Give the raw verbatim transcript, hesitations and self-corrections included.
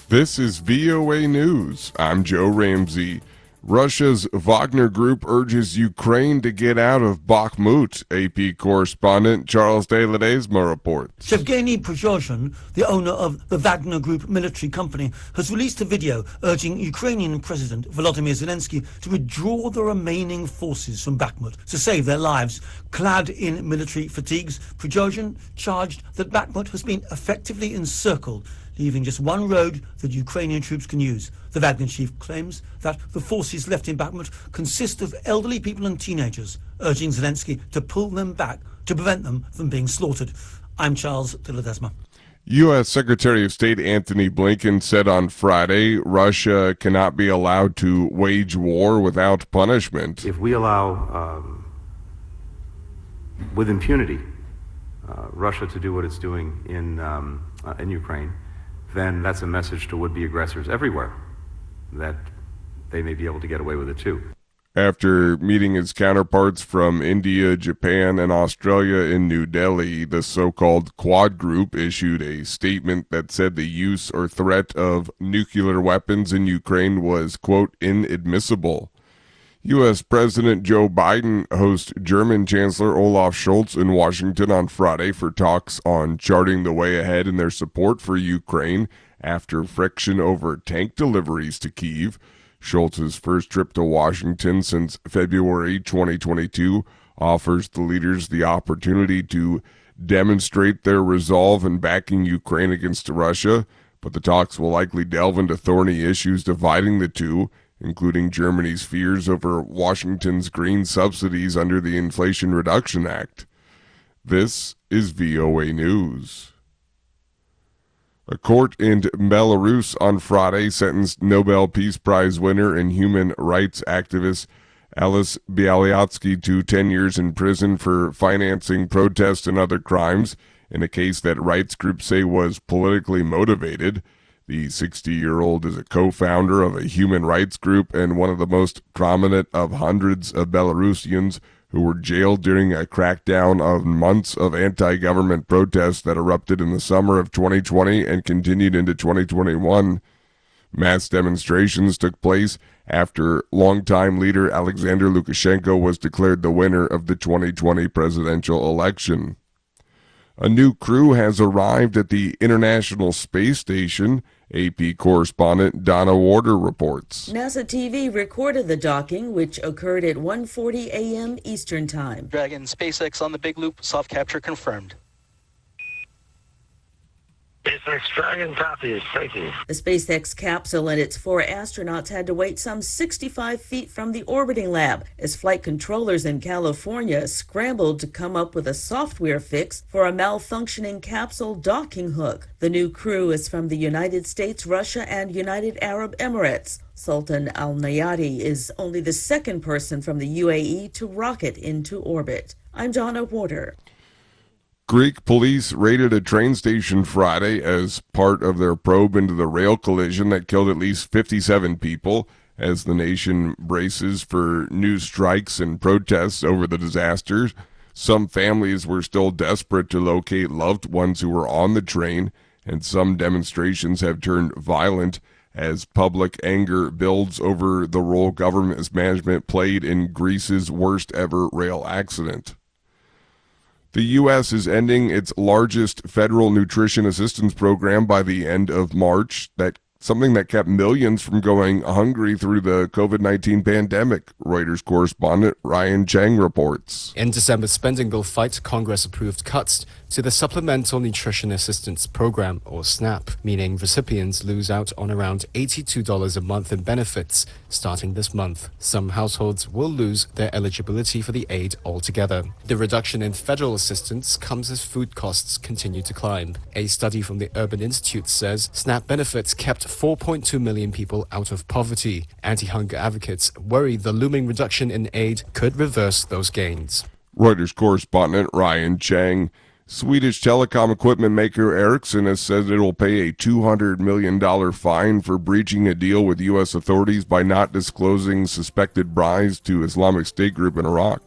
This is V O A News. I'm Joe Ramsey. Russia's Wagner Group urges Ukraine to get out of Bakhmut. A P correspondent Charles de Ledesma reports. Yevgeny Prigozhin, the owner of the Wagner Group military company, has released a video urging Ukrainian President Volodymyr Zelensky to withdraw the remaining forces from Bakhmut to save their lives. Clad in military fatigues, Prigozhin charged that Bakhmut has been effectively encircled, leaving just one road that Ukrainian troops can use. The Wagner chief claims that the forces left in Bakhmut consist of elderly people and teenagers, urging Zelensky to pull them back to prevent them from being slaughtered. I'm Charles de Ledesma. U S Secretary of State Antony Blinken said on Friday Russia cannot be allowed to wage war without punishment. If we allow, um, with impunity, uh, Russia to do what it's doing in, um, uh, in Ukraine, then that's a message to would-be aggressors everywhere that they may be able to get away with it too. After meeting its counterparts from India, Japan, and Australia in New Delhi, the so-called Quad Group issued a statement that said the use or threat of nuclear weapons in Ukraine was, quote, inadmissible. U S President Joe Biden hosts German Chancellor Olaf Scholz in Washington on Friday for talks on charting the way ahead in their support for Ukraine after friction over tank deliveries to Kyiv. Scholz's first trip to Washington since February twenty twenty-two offers the leaders the opportunity to demonstrate their resolve in backing Ukraine against Russia, but the talks will likely delve into thorny issues dividing the two, including Germany's fears over Washington's green subsidies under the Inflation Reduction Act. This is V O A News. A court in Belarus on Friday sentenced Nobel Peace Prize winner and human rights activist Alice Bialyatsky to ten years in prison for financing protests and other crimes in a case that rights groups say was politically motivated. The sixty-year-old is a co-founder of a human rights group and one of the most prominent of hundreds of Belarusians who were jailed during a crackdown of months of anti-government protests that erupted in the summer of twenty twenty and continued into twenty twenty-one. Mass demonstrations took place after longtime leader Alexander Lukashenko was declared the winner of the twenty twenty presidential election. A new crew has arrived at the International Space Station. A P correspondent Donna Warder reports. NASA T V recorded the docking, which occurred at one forty a.m. Eastern Time. Dragon SpaceX on the Big Loop, soft capture confirmed. SpaceX Dragon copies, thank you. The SpaceX capsule and its four astronauts had to wait some sixty-five feet from the orbiting lab as flight controllers in California scrambled to come up with a software fix for a malfunctioning capsule docking hook. The new crew is from the United States, Russia, and United Arab Emirates. Sultan Al Nayati is only the second person from the U A E to rocket into orbit. I'm Donna Warder. Greek police raided a train station Friday as part of their probe into the rail collision that killed at least fifty-seven people as the nation braces for new strikes and protests over the disasters. Some families were still desperate to locate loved ones who were on the train, and some demonstrations have turned violent as public anger builds over the role government management played in Greece's worst ever rail accident. The U S is ending its largest federal nutrition assistance program by the end of March, that something that kept millions from going hungry through the COVID nineteen pandemic. Reuters correspondent Ryan Chang reports. In December, spending bill fight, Congress approved cuts to the Supplemental Nutrition Assistance Program, or SNAP, meaning recipients lose out on around eighty-two dollars a month in benefits starting this month. Some households will lose their eligibility for the aid altogether. The reduction in federal assistance comes as food costs continue to climb. A study from the Urban Institute says SNAP benefits kept four point two million people out of poverty. Anti-hunger advocates worry the looming reduction in aid could reverse those gains. Reuters correspondent Ryan Chang. Swedish telecom equipment maker Ericsson has said it will pay a two hundred million dollars fine for breaching a deal with U S authorities by not disclosing suspected bribes to Islamic State group in Iraq.